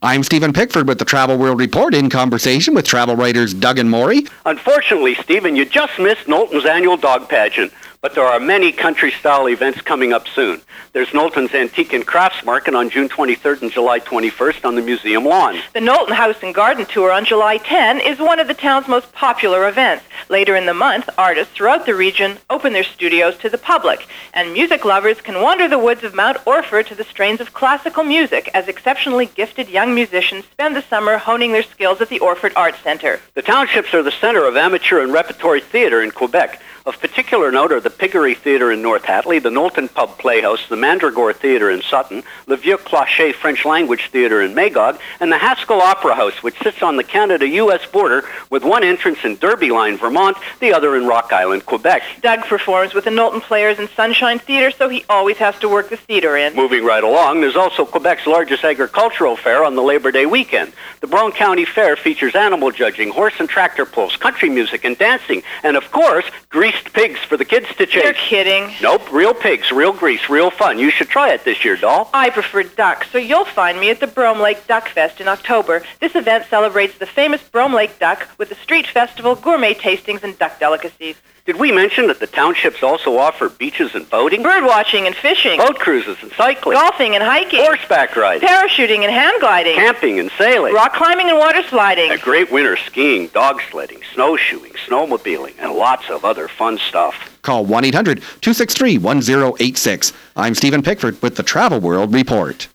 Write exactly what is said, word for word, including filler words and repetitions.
I'm Stephen Pickford with the Travel World Report, in conversation with travel writers Doug and Maury. Unfortunately, Stephen, you just missed Knowlton's annual dog pageant, but there are many country-style events coming up soon. There's Knowlton's Antique and Crafts Market on June twenty-third and July twenty-first on the museum lawn. The Knowlton House and Garden Tour on July tenth is one of the town's most popular events. Later in the month, artists throughout the region open their studios to the public, and music lovers can wander the woods of Mount Orford to the strains of classical music as exceptionally gifted young musicians spend the summer honing their skills at the Orford Arts Centre. The townships are the center of amateur and repertory theatre in Quebec. Of particular note are the Piggery Theatre in North Hatley, the Knowlton Pub Playhouse, the Mandragore Theatre in Sutton, the Vieux Clocher French Language Theatre in Magog, and the Haskell Opera House, which sits on the Canada-U S border with one entrance in Derby Line, Vermont, the other in Rock Island, Quebec. Doug performs with the Knowlton Players in Sunshine Theatre, so he always has to work the theatre in. Moving right along, there's also Quebec's largest agricultural fair on the Labor Day weekend. The Brown County Fair features animal judging, horse and tractor pulls, country music and dancing, and of course, greased pigs for the kids to chase. You're kidding. Nope, real pigs, real grease, real fun. You should try it this year, doll. I prefer duck, so you'll find me at the Brome Lake Duck Fest in October. This event celebrates the famous Brome Lake duck with a street festival, gourmet tastings, and duck delicacies. Did we mention that the townships also offer beaches and boating? Bird watching and fishing. Boat cruises and cycling. Golfing and hiking. Horseback riding. Parachuting and hang gliding. Camping and sailing. Rock climbing and water sliding. A great winter skiing, dog sledding, snowshoeing, snowmobiling, and lots of other fun stuff. Call one eight hundred two six three one zero eight six. I'm Stephen Pickford with the Travel World Report.